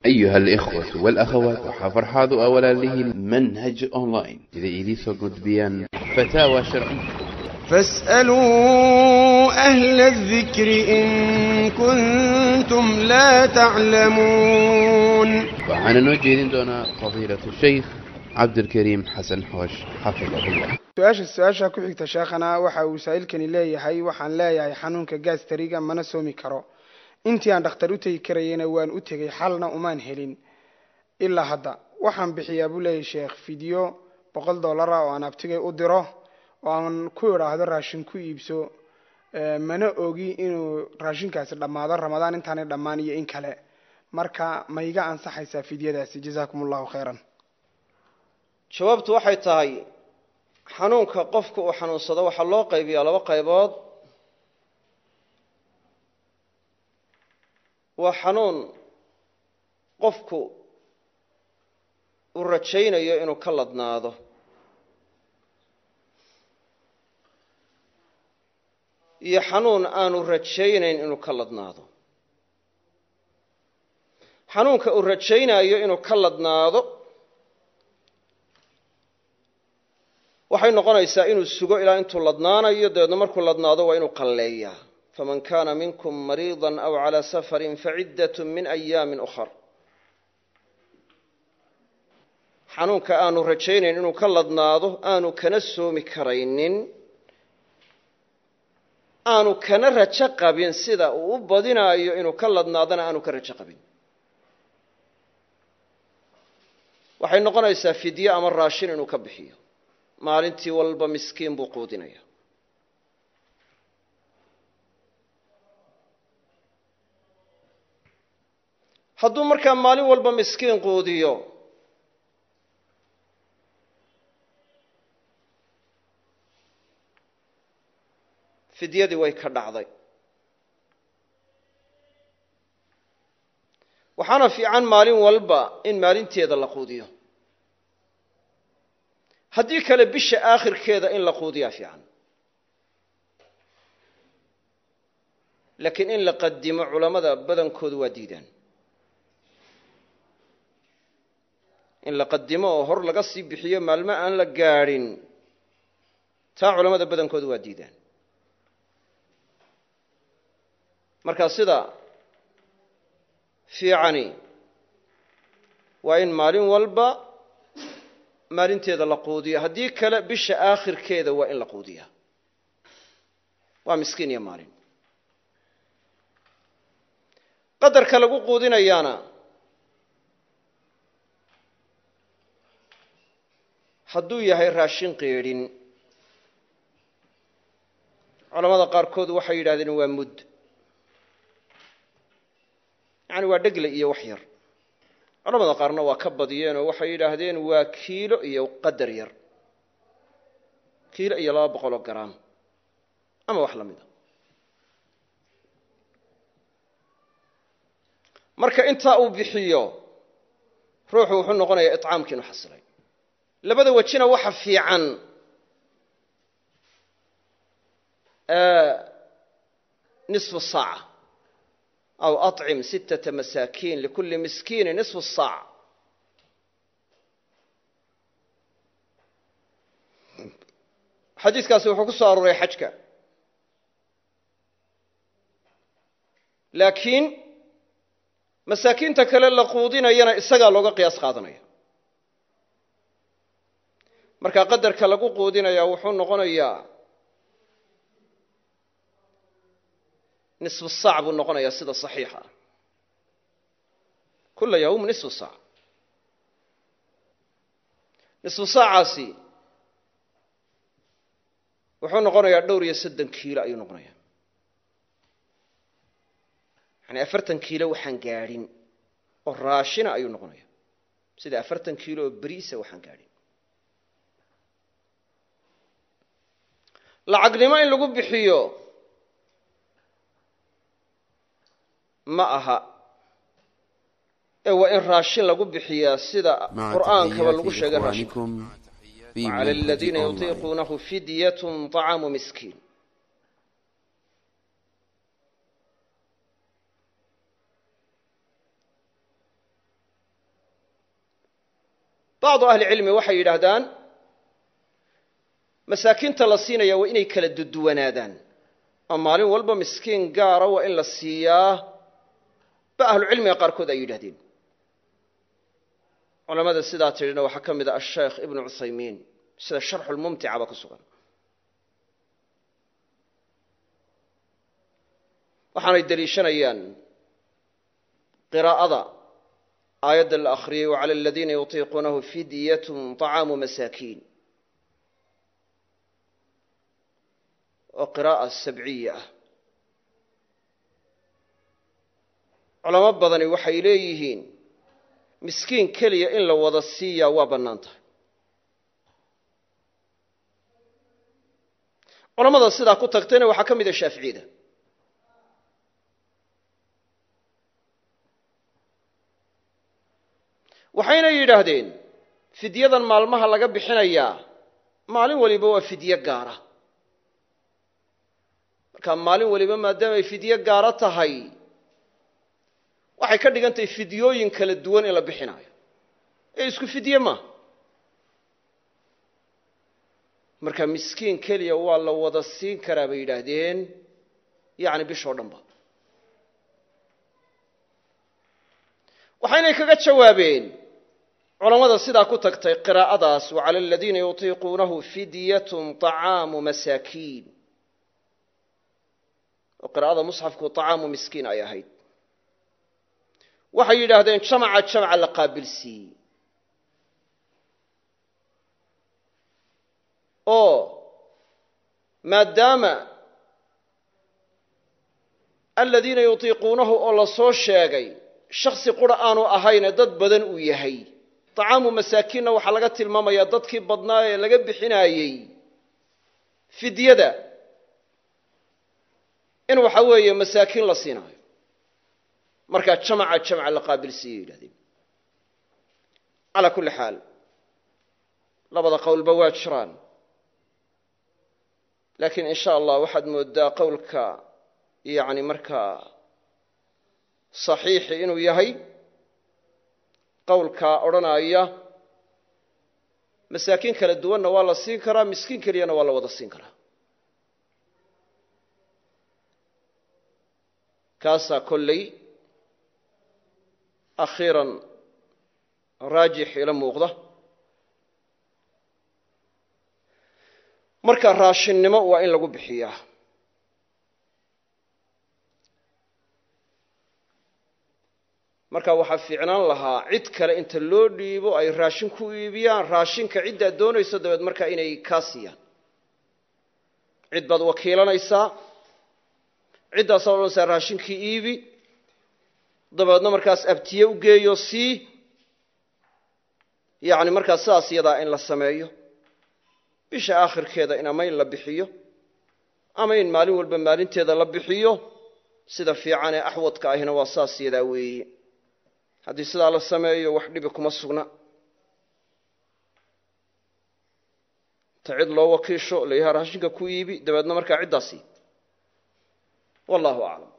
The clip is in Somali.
أيها الإخوة والأخوات وحفرحاض أولا له منهج أونلاين إذا إليسو قد بيان فتاوى شرعية فاسألوا أهل الذكر إن كنتم لا تعلمون. وعن نوجه دون فضيلة الشيخ عبد الكريم حسن حوش حفظه الله. su-aasha ku xigta sheekhana waxa uu saa'ilkani leeyahay waxaan leeyahay xanuunka gaastariga mana soomi karo intii aan dhakhtar u tagi karayna waan u tagay xalna umaan helin ilaa hadda waxaan bixiyaa buu leeyahay sheekh video $100 oo aan abtigay u diro oo aan ku yiraahdo raashin ku iibso mana ogi inuu raashinkaasi dhamaado ramadaan intaanay dhamaan iyo in kale marka ma iga ansaxaysaa fidyadaasi jazaakumullahu khayran. jawaabtu waxay tahay xanuunka qofku uu xanuunsado waxa loo qaybiyaa laba qaybood waa xanuun qofku uu rajaynayo inuu ka ladnaado iyo xanuun aanu rajaynayn inuu ka ladnaado. xanuunka uu rajaynayo inuu ka ladnaado waxay noqonaysaa inuu sugo ilaa intuu ladnaanayo dabeedna markuu ladnaado waa inuu qalleeyaa faman kaana minkum mariidan aw calaa safarin faciddatun min ayaamin ukhar. xanuunka aanu rajaynayn inuu ka ladnaado aanu kana soomi karaynin aanu kana rajo qabin sida uu u badinaayo inuu ka ladnaadana aanu ka rajo qabin waxay noqonaysaa fidye ama raashin inuu ka bixiyo maalintii walba miskiin buu quudinaya. hadduu markaa maalin walba miskiin quudiyo fidyadii way ka dhacday. waxaana fiican maalin walba in maalinteeda la quudiyo haddii kale bisha aakhirkeeda in la quudiyaa fiican laakiin in la qadimo culammada badankoodu waa diidaan in la qadimo oo hor laga sii bixiyo maalmo aan la gaadhin taa culammada badankoodu waa diidaan. marka sida fiicani waa in maalin walba maalinteeda la quudiyo haddii kale bisha aakhirkeeda waa in la quudiyaa waa miskiin iyo maalin. qadarka lagu quudinayaana hadduu yahay raashin qeedhin culamada qaarkood waxay yidhahdeen waa mudd yacni waa dhegle iyo wax yar. culamada qaarna waa ka badiyeen oo waxay yidhaahdeen waa kiilo iyo qadar yar kiilo iyo 200 garaam ama wax la mid a. marka intaa uu bixiyo ruuxu wuxuu noqonayaa iطcaamkii inuu xasilay. labada wajina waxa fiican nisfu saaca أو أطعم 6 مساكين لكل مسكين نصف الصاع. xadiiskaasi wuxuu ku soo aroray xajka laakiin masaakiinta kale la quudinayana isagaa looga qiyaas qaadanaya. marka qadarka lagu quudinaya wuxuu noqonayaa نصف الصاع buu noqonayaa sida صaxiixa ah kula yawm نصف الصاع. نصف saacaasi wuxuu noqonayaa dhowr iyo 30 kiilo ayuu noqonayaa yani 40 kiilo waxaan gaadhin oo raashina ayuu noqonayaa sida 40 kiilo oo bariisa waxaan gaadhin. lacagnimo in lagu bixiyo ma aha waa in raashin lagu bixiyaa sida qur'aankaba lagu sheegay raashin وعلى الذين يطيقونه فدية طعام مسكين. bacdu ahli cilmi waxay yidhaahdaan masaakiinta la siinaya waa inay kala duduwanaadaan oo maalin walba miskiin gaara waa in la siiyaa ba ahlu cilmiga qaarkood ay yidhahdeen culamada sidaa tidhina waxaa ka mid ah asheekh ibnu cuthaymiin sida sharxulmumtica ba ku sugan waxaanay deliishanayaan qiraa'ada aayadda la akhriyey wacala aladiina yutiiquunahu fidyatun طacaamu masaakiin oo qiraa'a sabciya ah culamo badani waxay leeyihiin miskiin keliya in la wada siiyaa waa bannaan tahay culamada sidaa ku tagtayna waxaa ka mid a shaaficiyada waxayna yidhaahdeen fidyadan maalmaha laga bixinayaa maalin waliba waa fidye gaara markaa maalin waliba maadaama ay fidye gaara tahay waxay ka dhigan tahay fidyooyin kala duwan in la bixinaayo ee isku fidye maaha marka miskiin keliya waa la wada siin karaa bay yidhaahdeen yacni bishoo dhanba waxaynay kaga jawaabeen culamada sidaa ku tagtay qiraa'adaas wacala aladiina yutiiquunahu fidyatun طacaamu masaakiin oo qiraa'ada musxafku طacaamu miskiin ay ahayd waxay yidhaahdeen jamca la qaabilsiiyey oo maadaama aladiina yutiiquunahu oo la soo sheegay shaksi qura aanu ahayne dad badan uu yahay طacaamu masaakiinna waxaa laga tilmaamayaa dadkii badnaa ee laga bixinaayey fidyada in waxa weeye masaakiin la siinaayo markaa jamca la qaabilsiiyey yidhahdeen calaa kulli xaal labada qowlba waa jiraan laakiin in sha allah waxaad moodaa qowlka yani markaa صaxiixi inuu yahay qowlkaa odhanaya masaakiin kala duwanna waa la siin karaa miskiin keliyana waa la wada siin karaa kaasaa kolley akhiiran raajix ila muuqda marka raashinnimo waa in lagu bixiyaa marka waxaa fiicnaan lahaa cid kale inta loo dhiibo ay raashin ku iibiyaan raashinka ciddaad doonayso dabeed markaa inay kaa siiyaan cid baad wakiilanaysaa ciddaasaa odhanaysaa raashinkii iibi dabeedna markaas abtiye u geeyo sii yacni markaas sidaas iyadaa in la sameeyo bisha aakhirkeeda in ama in la bixiyo ama in maalin walba maalinteeda la bixiyo sida fiican ee axwadka ahina waa saas iyadaa weeye haddii sidaa la sameeyo wax dhibi kuma sugna ta cid loo wakiisho la yahaa raashinka ku iibi dabeedna markaa ciddaasi wallahu aclam